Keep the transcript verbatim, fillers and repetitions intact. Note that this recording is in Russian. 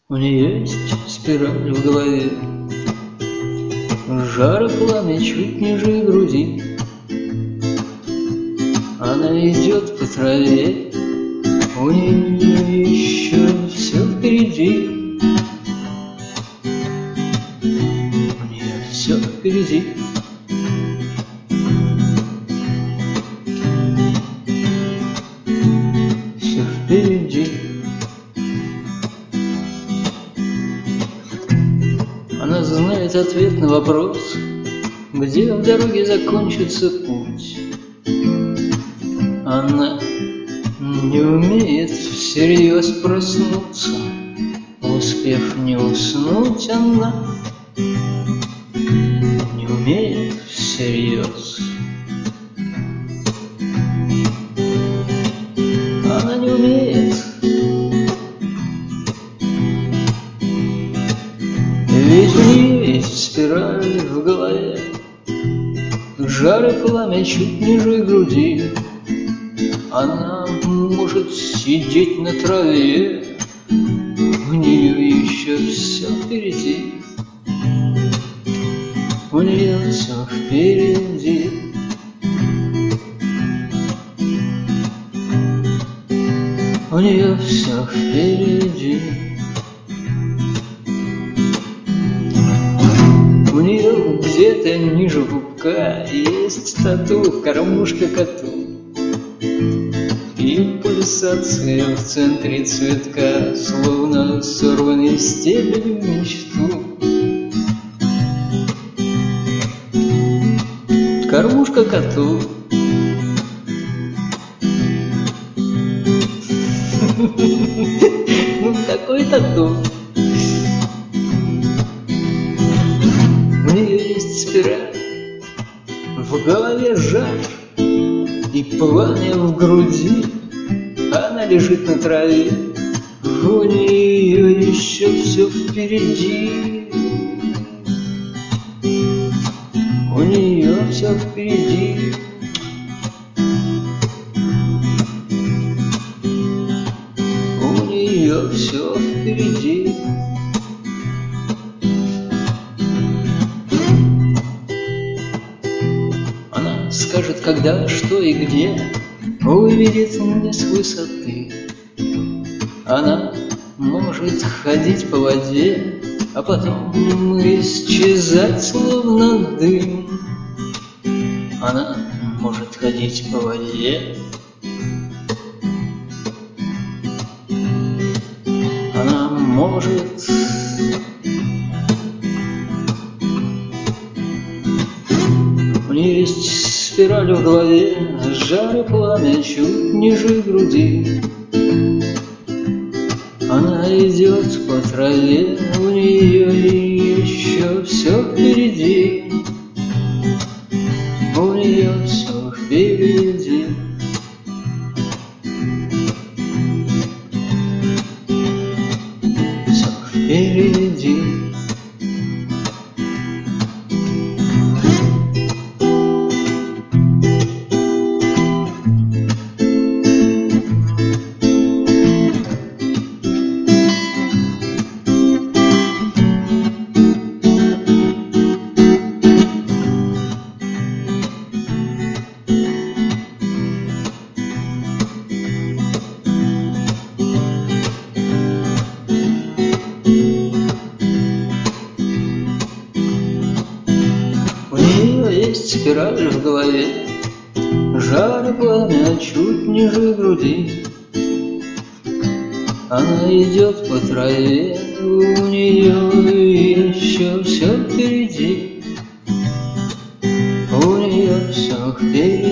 У нее есть спираль в голове, жар и пламя чуть ниже груди. Она идет по траве, у нее еще все впереди. У нее все впереди. Все впереди. Она знает ответ на вопрос, где в дороге закончится путь. Она не умеет всерьез проснуться, успев не уснуть, она не умеет всерьез. Она не умеет. Ведь у нее есть спираль в голове, жар и пламя чуть ниже груди. Она может сидеть на траве, у нее еще все впереди. У нее все впереди. У нее все впереди. У нее где-то ниже пупка есть тату, кормушка коту. И пульсация в центре цветка, словно сорванный стебель в мечту. Кормушка коту. Ну, такой тату. У нее есть спираль, в голове жар и пламя в груди. Она лежит на траве, у нее еще все впереди. У нее все впереди. У нее все впереди. Она скажет, когда, что и где, выведет меня с высоты. Она может ходить по воде, а потом исчезать, словно дым. Она может ходить по воде. Она может. У нее есть спираль в голове, жар и пламя чуть ниже груди. Она идет по траве, у нее еще все впереди. У нее все впереди. Все впереди. Спираль в голове, жар и пламя чуть ниже груди. Она идет по траве, у нее еще все впереди. У нее все впереди.